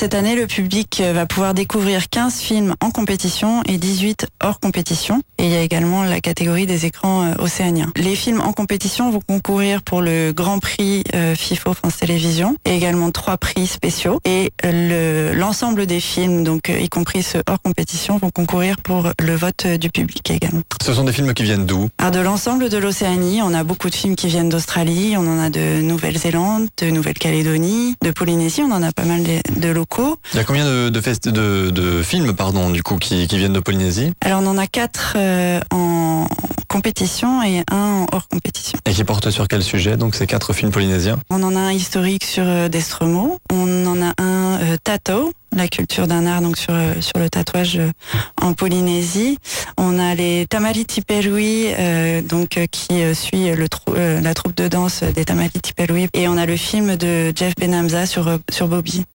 cette année, le public va pouvoir découvrir 15 films en compétition et 18 hors compétition. Et il y a également la catégorie des écrans océaniens. Les films en compétition vont concourir pour le Grand Prix FIFO France Télévisions et également 3 prix spéciaux. Et l'ensemble des films, donc y compris ceux hors compétition, vont concourir pour le vote du public également. Ce sont des films qui viennent d'où? Alors de l'ensemble de l'Océanie, on a beaucoup de films qui viennent d'Australie, on en a de Nouvelle-Zélande, de Nouvelle-Calédonie, de Polynésie, on en a pas mal de locaux. Il y a combien de films du coup qui viennent de Polynésie? Alors on en a 4 en compétition et 1 en hors compétition. Et qui portent sur quel sujet, donc ces 4 films polynésiens? On en a un historique sur Destremo, on en a un tattoo, la culture d'un art donc sur le tatouage en Polynésie. On a les Tamali Tiperui qui suit la troupe de danse des Tamali Tiperui, et on a le film de Jeff Benhamza sur Bobby.